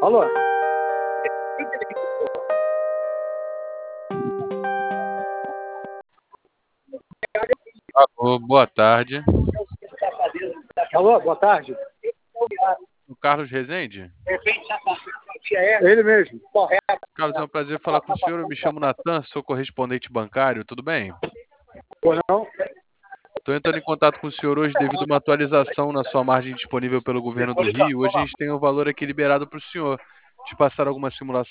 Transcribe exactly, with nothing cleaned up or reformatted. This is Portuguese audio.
Alô? Alô, boa tarde. Alô, boa tarde. O Carlos Rezende? É ele mesmo. Carlos, é um prazer falar com o senhor. Eu me chamo Natan, sou correspondente bancário, tudo bem? Ou não? Estou entrando em contato com o senhor hoje devido a uma atualização na sua margem disponível pelo governo do Rio. Hoje a gente tem um valor aqui liberado para o senhor. Te passar alguma simulação